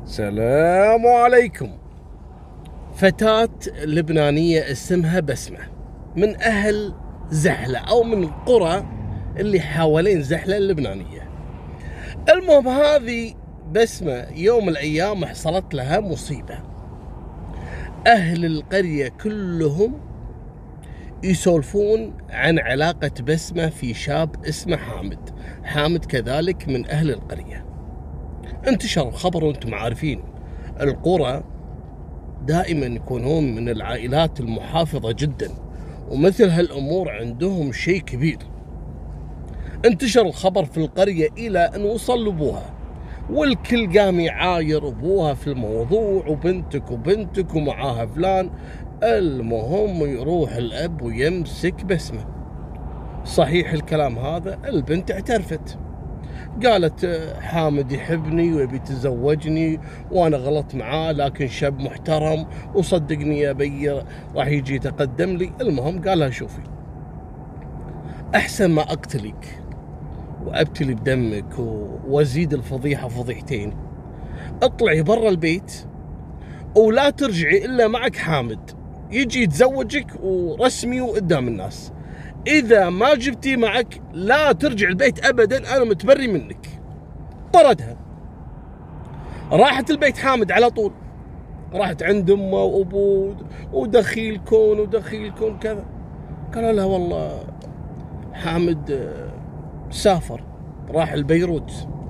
السلام عليكم. فتاة لبنانية اسمها بسمة، من أهل زحلة أو من القرى اللي حوالين زحلة اللبنانية. المهم هذه بسمة يوم من الأيام حصلت لها مصيبة. أهل القرية كلهم يسولفون عن علاقة بسمة في شاب اسمه حامد كذلك من أهل القرية. انتشر الخبر، وانتم عارفين القرى دائما يكونون من العائلات المحافظة جدا، ومثل هالأمور عندهم شيء كبير. انتشر الخبر في القرية إلى أن وصل لأبوها، والكل قام يعاير أبوها في الموضوع، وبنتك ومعاها فلان. المهم يروح الأب ويمسك بسمة. صحيح الكلام هذا؟ البنت اعترفت، قالت حامد يحبني ويبي يتزوجني وانا غلط معاه، لكن شاب محترم وصدقني يا بي راح يجي يتقدم لي. المهم قال لها شوفي، احسن ما اقتلك وابتلي بدمك وازيد الفضيحه فضيحتين، اطلعي برا البيت ولا ترجعي الا معك حامد يجي يتزوجك ورسمي وقدام الناس. إذا ما جبتي معك لا ترجع البيت أبدا، أنا متبري منك. طردها، راحت البيت حامد على طول، راحت عند أمه وأبوه ودخيل كون كذا. قالوا لها والله حامد سافر راح البيروت،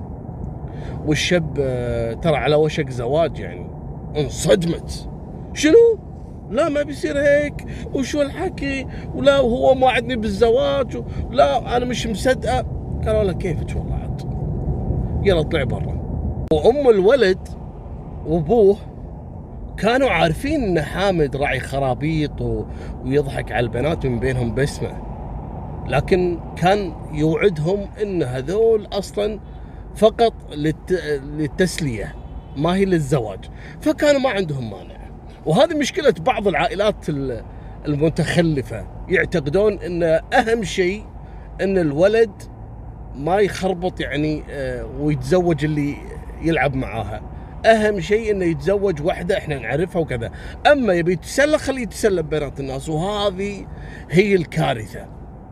والشاب ترى على وشك زواج. يعني انصدمت، شنو؟ لا ما بيصير هيك، وشو الحكي، ولا وهو موعدني بالزواج، لا انا مش مصدقه. قالوا له كيفك والله عاد، يلا اطلع برا. وام الولد وابوه كانوا عارفين ان حامد راعي خرابيط ويضحك على البنات، من بينهم بسمة، لكن كان يوعدهم ان هذول اصلا فقط للتسليه ما هي للزواج، فكانوا ما عندهم مانع. وهذه مشكلة بعض العائلات المتخلفة، يعتقدون ان اهم شيء ان الولد ما يخربط يعني ويتزوج اللي يلعب معاها. اهم شيء انه يتزوج واحدة احنا نعرفها وكذا، اما يبي يتسلى خليه يتسلى ببنات الناس. وهذه هي الكارثة،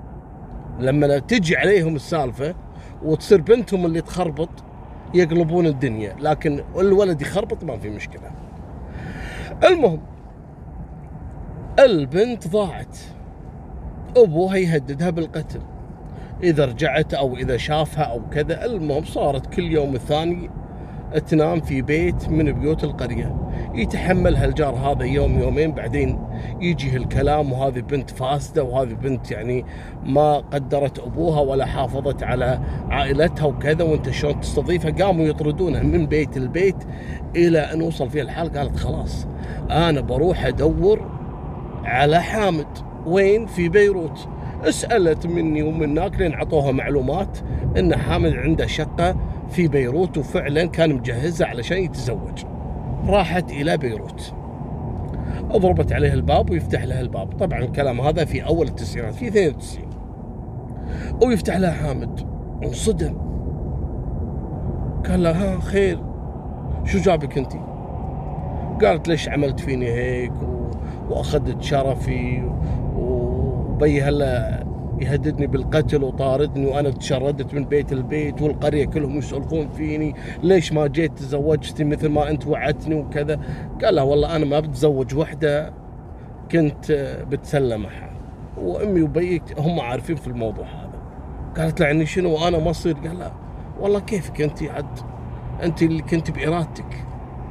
لما تجي عليهم السالفة وتصير بنتهم اللي تخربط يقلبون الدنيا، لكن الولد يخربط ما في مشكلة. المهم البنت ضاعت، أبوها يهددها بالقتل إذا رجعت أو إذا شافها أو كذا. المهم صارت كل يوم الثاني تنام في بيت من بيوت القرية، يتحملها الجار هذا يوم يومين، بعدين يجي الكلام وهذه بنت فاسدة، وهذه بنت يعني ما قدرت أبوها ولا حافظت على عائلتها وكذا، وانت شلون تستضيفها. قاموا يطردونها من بيت البيت إلى أن وصل فيها الحال قالت خلاص أنا بروح أدور على حامد. وين؟ في بيروت. اسألت مني ومنك لين عطوها معلومات ان حامد عنده شقة في بيروت، وفعلا كان مجهزها علشان يتزوج. راحت الى بيروت، اضربت عليه الباب ويفتح لها الباب. طبعا الكلام هذا في اول التسعينات، في 92، ويفتح لها حامد. انصدم، قال لها ها خير شو جابك انتي؟ قالت ليش عملت فيني هيك واخذت شرفي، وبي هلا يهددني بالقتل وطاردني، وانا تشردت من بيت البيت، والقريه كلهم يسولفون فيني، ليش ما جيت تزوجتي مثل ما انت وعدتني وكذا. قال لها والله انا ما بتزوج وحده، كنت بتسلى معها، وامي وبيك هم عارفين في الموضوع هذا. قالت له يعني شنو وانا ما اصير؟ قال لها والله كيفك انت عد، انت اللي كنت بارادتك.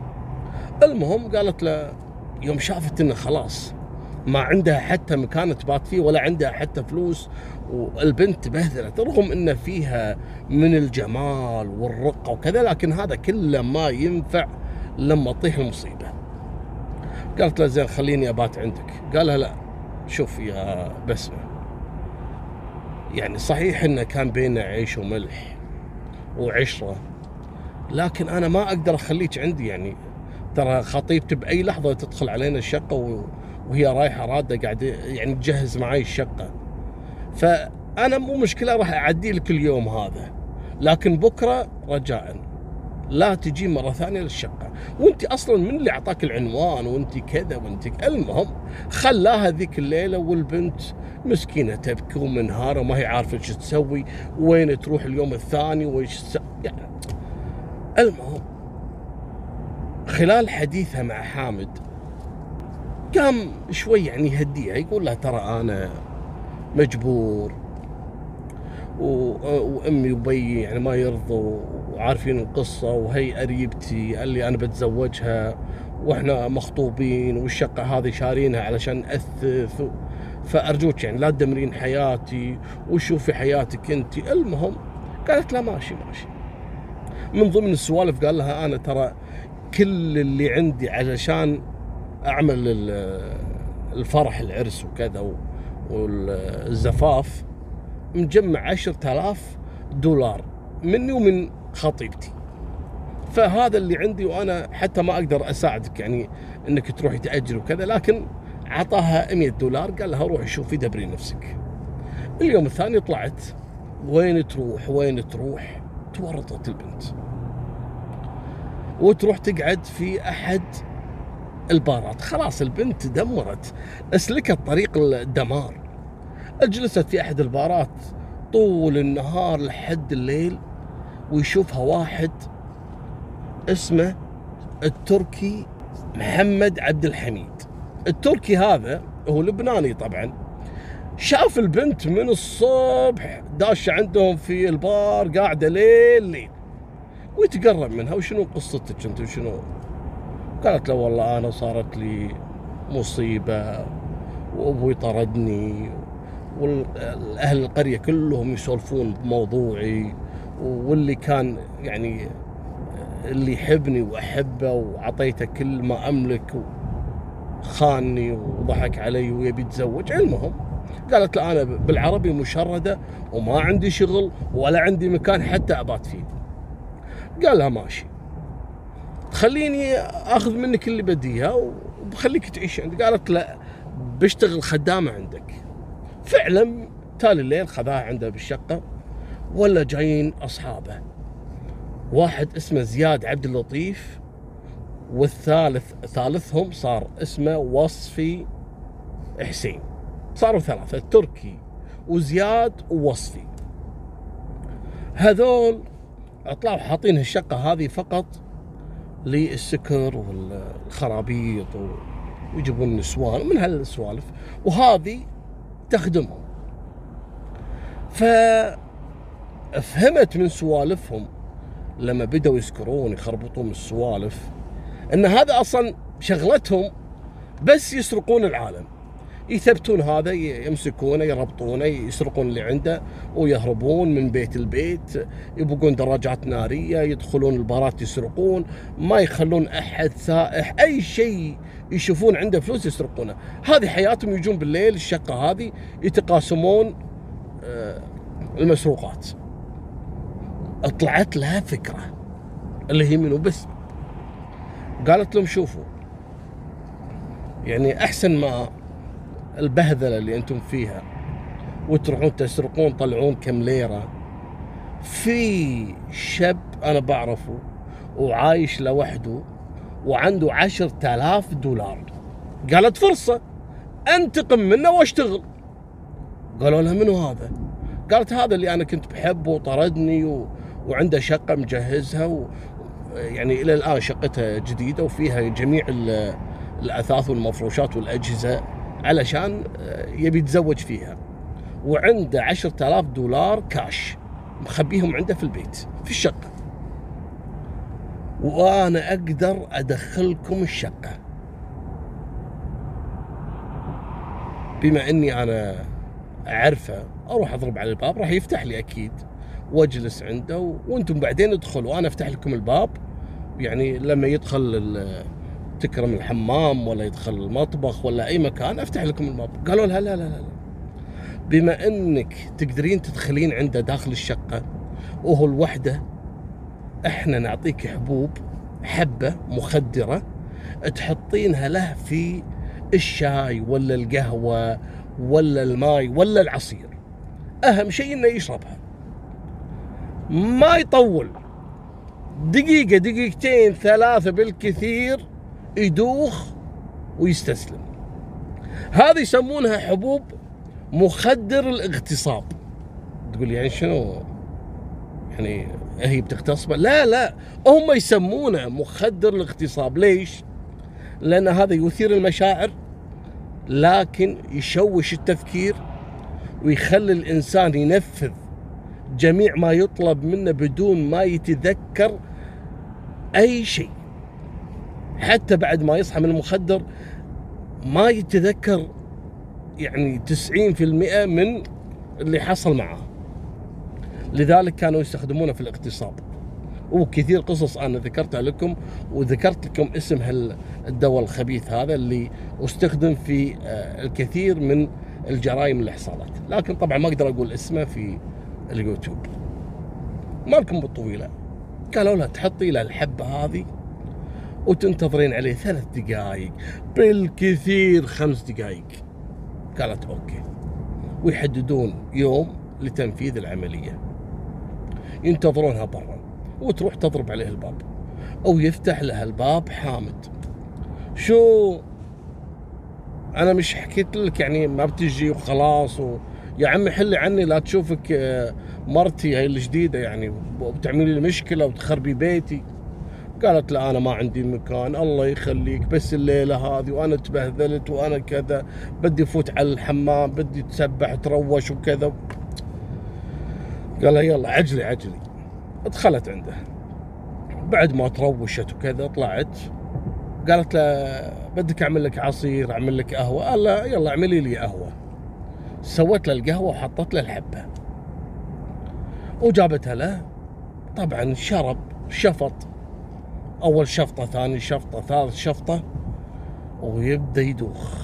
المهم قالت له يوم شافت انه خلاص ما عندها حتى مكان تبات فيه ولا عندها حتى فلوس، والبنت بهذلت رغم ان فيها من الجمال والرقة وكذا، لكن هذا كله ما ينفع لما تطيح المصيبة. قالت له زين خليني ابات عندك. قال لها لا شوف يا بسمة، يعني صحيح انه كان بيننا عيش وملح وعشرة، لكن انا ما اقدر اخليك عندي. يعني ترى خطيبتي باي لحظة تدخل علينا الشقة وهي رايحة رادة قاعدة يعني تجهز معي الشقة، فأنا مو مشكلة راح أعدي لك اليوم هذا، لكن بكرة رجاء لا تجي مرة ثانية للشقة، وانت اصلا من اللي اعطاك العنوان وانت كذا وانت المهم خلاها ذيك الليلة، والبنت مسكينة تبكي ومنهارة وما هي عارفة ايش تسوي، وين تروح اليوم الثاني وايش يعني. المهم خلال حديثها مع حامد قام شوي يعني يهديها، يقول لها ترى انا مجبور وامي وبي يعني ما يرضوا وعارفين القصه، وهي قريبتي قال لي انا بتزوجها واحنا مخطوبين والشقه هذه شارينها علشان اثث، فارجوك يعني لا تدمرين حياتي وشوفي حياتك انت. المهم قالت لا ماشي ماشي. من ضمن السوالف قال لها انا ترى كل اللي عندي علشان اعمل الفرح العرس وكذا والزفاف مجمع 10,000 دولار مني ومن خطيبتي، فهذا اللي عندي وانا حتى ما اقدر اساعدك يعني انك تروحي تاجري وكذا. لكن عطاها 100 دولار قال لها روحي شوفي دبري نفسك. اليوم الثاني طلعت، وين تروح وين تروح، تورطت البنت وتروح تقعد في احد البارات. خلاص البنت دمرت، اسلكت طريق الدمار. جلست في احد البارات طول النهار لحد الليل، ويشوفها واحد اسمه التركي محمد عبد الحميد. التركي هذا هو لبناني طبعا، شاف البنت من الصبح داشة عندهم في البار قاعدة ليل ويتقرب منها. وشنو قصتك انت وشنو؟ قالت له والله انا صارت لي مصيبة وابوي طردني والاهل القرية كلهم يسولفون بموضوعي، واللي كان يعني اللي يحبني واحبه وعطيته كل ما املك خانني وضحك علي ويبي يتزوج. المهم قالت له انا بالعربي مشردة وما عندي شغل ولا عندي مكان حتى ابات فيه. قال لها ماشي، تخليني اخذ منك اللي بديها وبخليك تعيش عندي. قالت لا بشتغل خدامة عندك. فعلا تالي الليل خذاها عنده بالشقة، ولا جايين اصحابه، واحد اسمه زياد عبد اللطيف، ثالثهم صار اسمه وصفي حسين. صاروا ثلاثة، التركي وزياد ووصفي. هذول طلعوا حاطين الشقة هذه فقط للسكر والخرابيط ويجيبون النسوان ومن هالسوالف، وهذه تخدمهم. ففهمت من سوالفهم لما بدأوا يسكرون يخربطون السوالف ان هذا اصلا شغلتهم بس يسرقون العالم، يثبتون هذا يمسكونه يربطونه يسرقون اللي عنده ويهربون من بيت البيت، يبقون دراجات نارية، يدخلون البارات يسرقون، ما يخلون احد سائح، اي شيء يشوفون عنده فلوس يسرقونه. هذه حياتهم، يجون بالليل الشقة هذه يتقاسمون المسروقات. طلعت لها فكرة اللي هي منو بس، قالت لهم شوفوا يعني احسن ما البهذلة اللي انتم فيها وتروحون تسرقون طلعون كم ليرة، في شاب انا بعرفه وعايش لوحده وعنده 10,000 دولار. قالت فرصة انتقم منه واشتغل. قالوا لها منو هذا؟ قالت هذا اللي انا كنت بحبه وطردني وعنده شقة مجهزها يعني الى الان شقتها جديدة وفيها جميع الاثاث والمفروشات والاجهزة علشان يبي يتزوج فيها، وعنده 10,000 دولار كاش مخبيهم عنده في البيت في الشقة، وانا اقدر ادخلكم الشقة بما اني انا اعرفه. اروح اضرب على الباب راح يفتح لي اكيد واجلس عنده وانتم بعدين ادخلوا وانا افتح لكم الباب، يعني لما يدخل تكرم الحمام ولا يدخل المطبخ ولا اي مكان افتح لكم الباب. قالوا لها لا لا لا، بما انك تقدرين تدخلين عنده داخل الشقة وهو الوحدة، احنا نعطيك حبوب، حبة مخدرة تحطينها له في الشاي ولا القهوة ولا الماي ولا العصير، اهم شيء انه يشربها ما يطول. دقيقة دقيقتين ثلاثة بالكثير يدوخ ويستسلم. هذه يسمونها حبوب مخدر الاغتصاب. تقول يعني شنو؟ يعني هي بتغتصبه؟ لا، هم يسمونه مخدر الاغتصاب. ليش؟ لأن هذا يثير المشاعر لكن يشوش التفكير ويخلي الإنسان ينفذ جميع ما يطلب منه بدون ما يتذكر أي شيء. حتى بعد ما يصحى من المخدر ما يتذكر يعني 90% من اللي حصل معه. لذلك كانوا يستخدمونه في الاغتصاب. وكثير قصص أنا ذكرتها لكم، وذكرت لكم اسم الدواء الخبيث هذا اللي استخدم في الكثير من الجرائم اللي حصلت، لكن طبعا ما أقدر أقول اسمه في اليوتيوب. مالكم بالطويلة. قالوا لها تحطي له الحبة هذه وتنتظرين عليه 3 دقائق، بالكثير 5 دقائق. قالت أوكي. ويحددون يوم لتنفيذ العملية، ينتظرونها برا، وتروح تضرب عليه الباب أو يفتح لها الباب حامد. شو أنا مش حكيت لك يعني ما بتجي وخلاص يا عمي حلي عني لا تشوفك مرتي هاي الجديدة يعني وبتعملي لي مشكلة وتخربي بيتي. قالت لا أنا ما عندي مكان، الله يخليك، بس الليلة هذه وأنا تبهذلت وأنا كذا، بدي فوت على الحمام، بدي تسبح تروش وكذا. قال يلا عجلي. دخلت عنده بعد ما تروشت وكذا، طلعت قالت له بدك أعمل لك عصير، أعمل لك قهوة؟ قال لا يلا اعملي لي قهوة. سوت له القهوة وحطت له الحبة وجابتها له. طبعا شرب، شفط، أول شفطة، ثاني شفطة، ثالث شفطة، ويبدأ يدوخ.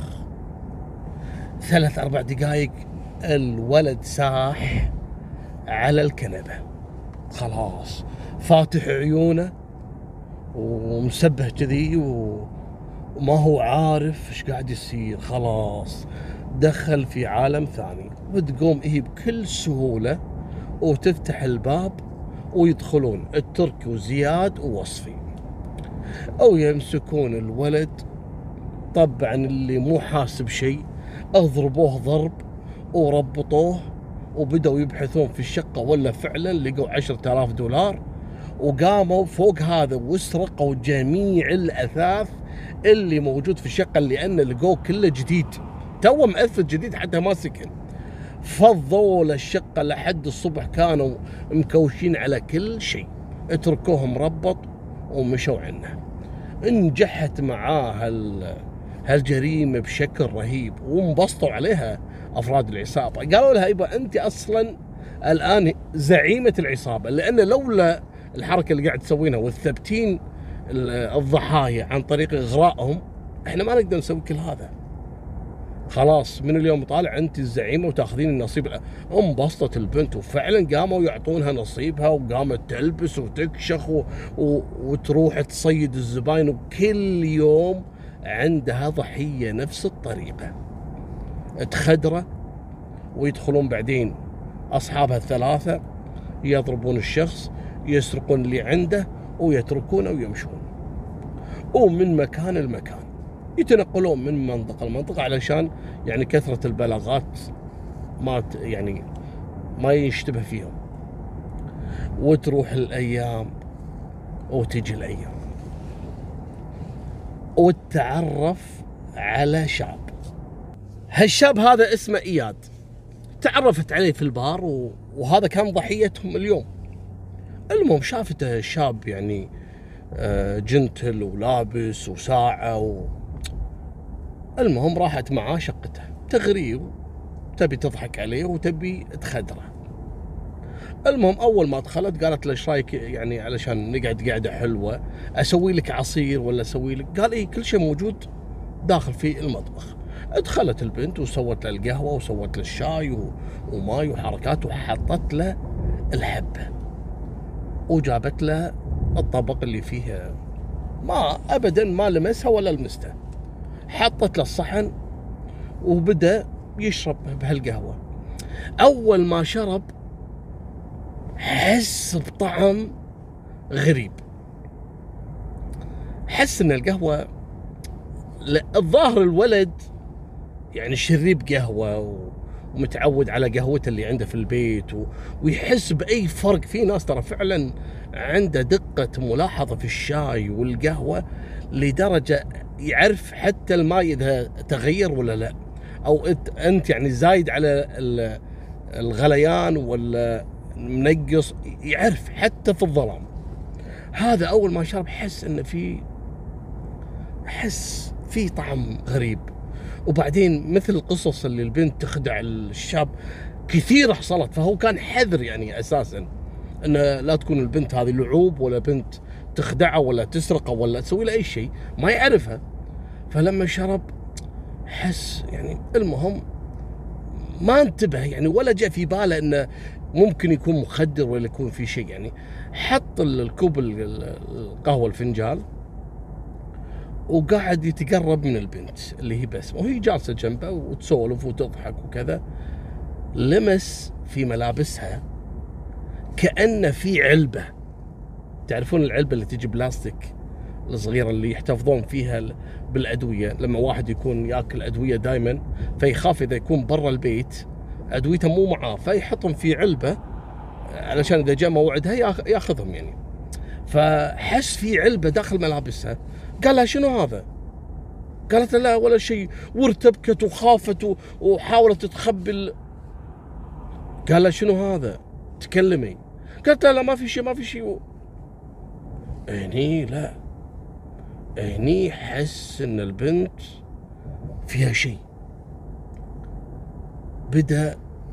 3-4 دقائق الولد ساح على الكنبة، خلاص فاتح عيونه ومسبه كذي وما هو عارف ايش قاعد يصير. خلاص دخل في عالم ثاني. وتقوم هي بكل سهولة وتفتح الباب ويدخلون التركي وزياد ووصفي، أو يمسكون الولد. طبعا اللي مو حاسب شيء اضربوه ضرب وربطوه، وبدأوا يبحثون في الشقة، ولا فعلا لقوا 10,000 دولار. وقاموا فوق هذا وسرقوا جميع الأثاث اللي موجود في الشقة، لأن لقوه كله جديد، تو مأثث جديد حتى ما سكن. فضوا للشقة لحد الصبح، كانوا مكوشين على كل شيء. اتركوه مربط ومشوا عنه. انجحت معاه هالجريمة بشكل رهيب، وانبسطوا عليها أفراد العصابة. قالوا لها يبا أنت أصلا الآن زعيمة العصابة، لأن لولا الحركة اللي قاعد تسوينها والثبتين الضحايا عن طريق إغرائهم احنا ما نقدر نسوي كل هذا. خلاص من اليوم طالع أنت الزعيمة وتاخذين النصيب. انبسطت البنت، وفعلا قاموا يعطونها نصيبها، وقامت تلبس وتكشخ وتروح تصيد الزباين، وكل يوم عندها ضحية نفس الطريقة تخدره. ويدخلون بعدين أصحابها 3 يضربون الشخص، يسرقون اللي عنده ويتركونه ويمشون. ومن مكان لمكان يتنقلون من منطقة لمنطقة، علشان يعني كثرة البلاغات ما يشتبه فيهم. وتروح الأيام وتجي الأيام، وتتعرف على شاب. هالشاب هذا اسمه إياد. تعرفت عليه في البار، وهذا كان ضحيتهم اليوم. المهم شافته شاب يعني جنتل ولابس وساعة المهم راحت معاه شقته تغريه، تبي تضحك عليه وتبي تخدره. المهم أول ما دخلت قالت له ايش رايك يعني علشان نقعد قعدة حلوة، أسوي لك عصير ولا أسوي لك؟ قال إيه كل شيء موجود داخل في المطبخ. دخلت البنت وسوت له القهوة وسوت له الشاي وماي وحركات، وحطت له الحبة، وجابت له الطبق اللي فيه ما أبدا ما لمسها ولا لمسته. حطت له الصحن وبدأ يشرب بهالقهوة. أول ما شرب حس بطعم غريب. حس ان القهوة، الظاهر الولد يعني شريب قهوة ومتعود على قهوته اللي عنده في البيت ويحس بأي فرق. في ناس ترى فعلا عنده دقة ملاحظة في الشاي والقهوة لدرجة يعرف حتى الماء إذا تغير ولا لا، أو أنت يعني زايد على الغليان ولا منقص، يعرف حتى في الظلام. هذا أول ما شرب حس في طعم غريب. وبعدين مثل القصص اللي البنت تخدع الشاب كثير حصلت، فهو كان حذر يعني أساسا أن لا تكون البنت هذه لعوب، ولا بنت تخدعه ولا تسرقه ولا تسوي له أي شيء ما يعرفها. فلما شرب حس يعني، المهم ما انتبه يعني، ولا جاء في باله انه ممكن يكون مخدر ولا يكون في شيء يعني. حط الكوب القهوة الفنجان وقاعد يتقرب من البنت اللي هي بسمة، وهي جالسة جنبه وتسولف وتضحك وكذا. لمس في ملابسها كأن في علبة، تعرفون العلبة اللي تجي بلاستيك الصغيرة اللي يحتفظون فيها بالأدوية، لما واحد يكون ياكل أدوية دائما فيخاف إذا يكون برا البيت أدويته مو معاه فيحطهم في علبة علشان إذا جاء موعدها ياخذهم يعني. فحس في علبة داخل ملابسها، قال لها شنو هذا؟ قالت لا ولا شيء، وارتبكت وخافت وحاولت تخبي قال لها شنو هذا؟ تكلمي. قالت لا ما في شيء ما في شيء. هني حس ان البنت فيها شيء، بدأ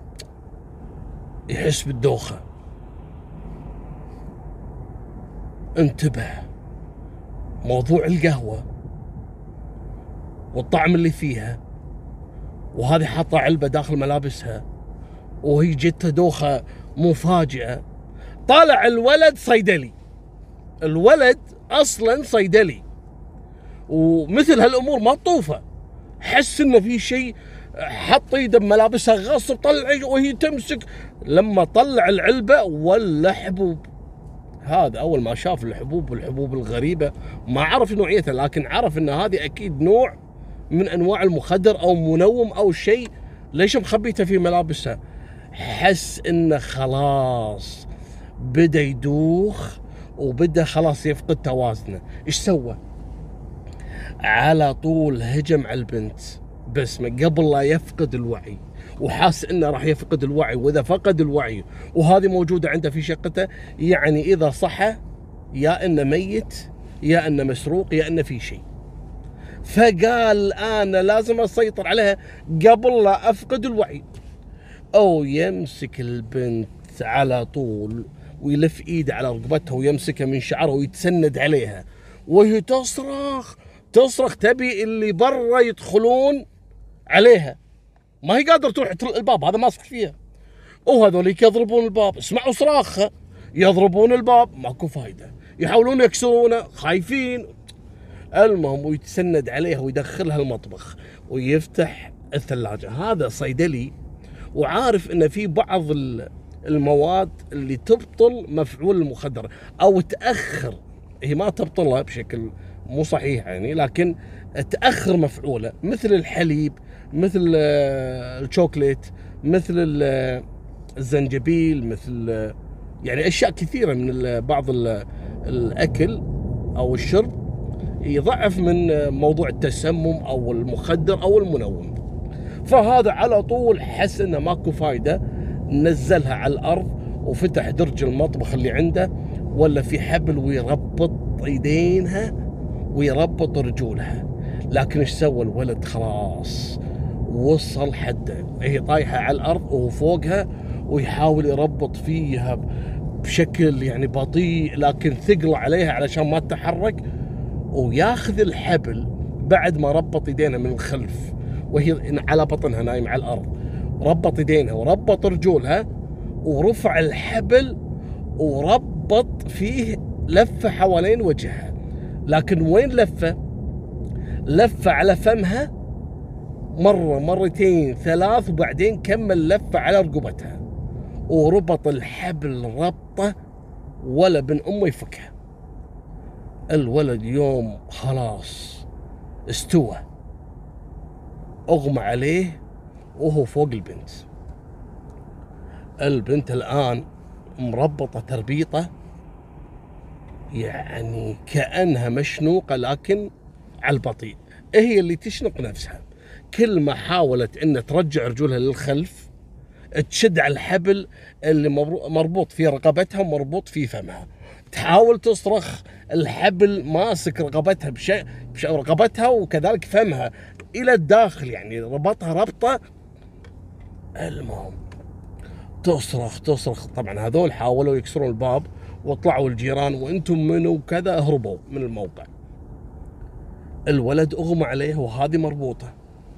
يحس بالدوخة، انتبه موضوع القهوة والطعم اللي فيها، وهذه حاطة علبة داخل ملابسها، وهي جتها دوخة مفاجئة. طالع الولد صيدلي، الولد أصلا صيدلي، ومثل هالأمور ما تطوفه. حس إنه في شيء، حط يده بملابسها غصب، طلع وهي تمسك. لما طلع العلبة ولا حبوب. هذا أول ما شاف الحبوب والحبوب الغريبة، ما عرف نوعيتها، لكن عرف إن هذه أكيد نوع من أنواع المخدر أو منوم أو شيء. ليش مخبيته في ملابسها؟ حس إنه خلاص بدأ يدوخ وبدأ خلاص يفقد توازنه. إيش سوى؟ على طول هجم على البنت بسمة قبل لا يفقد الوعي، وحاس انه راح يفقد الوعي. واذا فقد الوعي وهذه موجودة عنده في شقته، يعني اذا صحى يا انه ميت يا انه مسروق يا انه في شيء. فقال انا لازم اسيطر عليها قبل لا افقد الوعي. او يمسك البنت على طول ويلف ايده على رقبتها ويمسكها من شعرها ويتسند عليها، وهي تصرخ تبي اللي برا يدخلون عليها. ما هي قادرة تروح الباب، هذا ماسك فيها، وهذوليك يضربون الباب. اسمعوا صراخها، يضربون الباب ماكو فايدة، يحاولون يكسرونه خايفين. المهم ويتسند عليها ويدخلها المطبخ ويفتح الثلاجة. هذا صيدلي وعارف ان في بعض المواد اللي تبطل مفعول المخدر او تأخر، هي ما تبطلها بشكل مو صحيح يعني، لكن تأخر مفعوله، مثل الحليب، مثل الشوكليت، مثل الزنجبيل، مثل يعني أشياء كثيرة من بعض الأكل أو الشرب يضعف من موضوع التسمم أو المخدر أو المنوم. فهذا على طول حس إنه ماكو فايدة، نزلها على الأرض وفتح درج المطبخ اللي عنده، ولا في حبل ويربط ايدينها ويربط رجولها. لكن ايش سوى الولد؟ خلاص وصل حده، هي طايحه على الارض وهو فوقها ويحاول يربط فيها بشكل يعني بطيء لكن ثقل عليها علشان ما تتحرك، وياخذ الحبل بعد ما ربط يدينها من الخلف وهي على بطنها نايم على الارض، ربط يدينها وربط رجولها ورفع الحبل وربط فيه لفة حوالين وجهها. لكن وين لفة على فمها مرة مرتين ثلاث، وبعدين كمل لفة على رقبتها وربط الحبل ربطة ولا بن أمه يفكها. الولد يوم خلاص استوى أغمى عليه وهو فوق البنت. البنت الآن مربطة تربيطة يعني كأنها مشنوقة لكن على البطيء، هي اللي تشنق نفسها. كل ما حاولت ان ترجع رجولها للخلف تشد على الحبل اللي مربوط في رقبتها ومربوط في فمها، تحاول تصرخ، الحبل ماسك رقبتها رقبتها وكذلك فمها الى الداخل، يعني ربطها ربطه. المهم تصرخ. طبعا هذول حاولوا يكسرون الباب وطلعوا الجيران وانتم منو وكذا، هربوا من الموقع. الولد اغمى عليه وهذه مربوطه.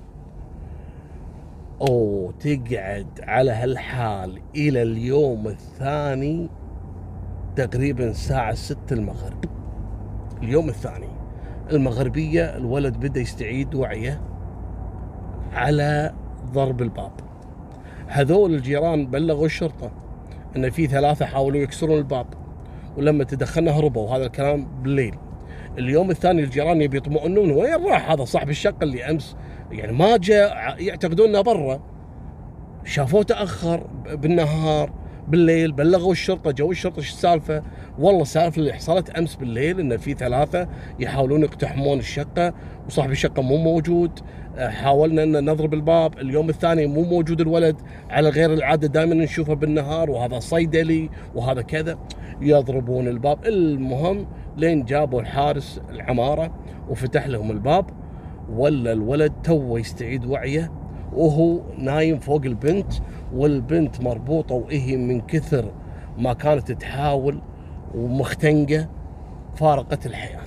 تقعد على هالحال الى اليوم الثاني تقريبا الساعة 6 المغرب. اليوم الثاني المغربية الولد بدأ يستعيد وعيه على ضرب الباب. هذول الجيران بلغوا الشرطة ان في 3 حاولوا يكسرون الباب، ولما تدخلنا هربوا. وهذا الكلام بالليل. اليوم الثاني الجيران يبي يطمئنون، وين راح هذا صاحب الشقة اللي امس يعني ما جاء، يعتقدون انه برا، شافوه تاخر بالنهار. بالليل بلغوا الشرطه، جو الشرطه ايش السالفه؟ والله السالفه اللي حصلت امس بالليل ان في 3 يحاولون يقتحمون الشقه وصاحب الشقه مو موجود. حاولنا ان نضرب الباب. اليوم الثاني مو موجود الولد، على غير العاده دائما نشوفه بالنهار، وهذا صيدلي وهذا كذا. يضربون الباب. المهم لين جابوا الحارس العماره وفتح لهم الباب. ولا الولد توه يستعيد وعيه وهو نايم فوق البنت، والبنت مربوطة وهي من كثر ما كانت تحاول ومختنقة فارقت الحياة.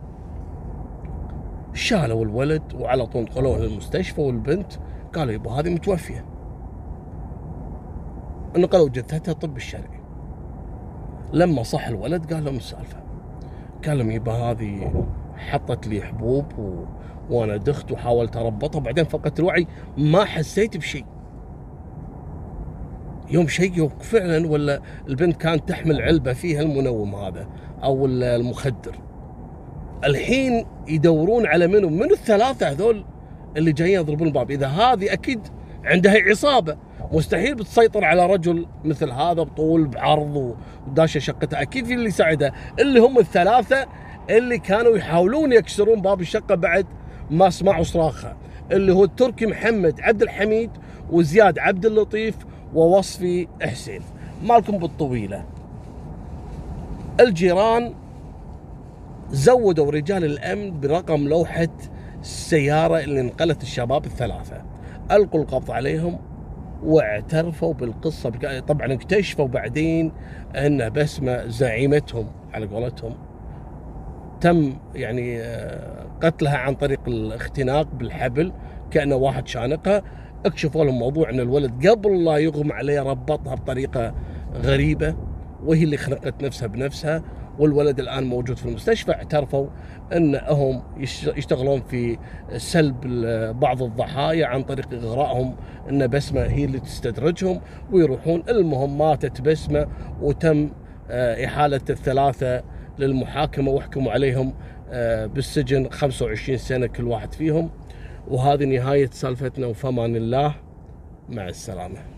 شالوا الولد وعلى طول نقلوه للمستشفى، والبنت قالوا يبا هذه متوفية. نقلوا جثتها طب الشرعي. لما صح الولد قال لهم السالفة، قال لهم يبا هذه حطت لي حبوب وانا دخت وحاولت اربطها، بعدين فقدت الوعي، ما حسيت بشيء. يوم شيء فعلا، ولا البنت كانت تحمل علبة فيها المنوم هذا او المخدر. الحين يدورون على منو ال3 هذول اللي جايين يضربون الباب. اذا هذه اكيد عندها عصابة، مستحيل بتسيطر على رجل مثل هذا بطول بعرض وداشة شقته. اكيد في اللي يساعدها، اللي هم ال3 اللي كانوا يحاولون يكسرون باب الشقة بعد ما سمعوا صراخها، اللي هو التركي محمد عبد الحميد وزياد عبد اللطيف ووصفي حسين. مالكم بالطويلة. الجيران زودوا رجال الأمن برقم لوحة السيارة اللي نقلت الشباب ال3، ألقوا القبض عليهم واعترفوا بالقصة. طبعا اكتشفوا بعدين أن بسمة زعيمتهم على قولتهم تم يعني قتلها عن طريق الاختناق بالحبل كأنه واحد شانقها. اكشفوا لهم موضوع ان الولد قبل لا يغمى عليه ربطها بطريقة غريبة، وهي اللي خنقت نفسها بنفسها. والولد الآن موجود في المستشفى. اعترفوا انهم يشتغلون في سلب بعض الضحايا عن طريق اغرائهم ان بسمة هي اللي تستدرجهم ويروحون. المهم ماتت بسمة وتم إحالة ال3 للمحاكمة، واحكموا عليهم بالسجن 25 سنة كل واحد فيهم. وهذه نهاية سالفتنا، وفمان الله، مع السلامة.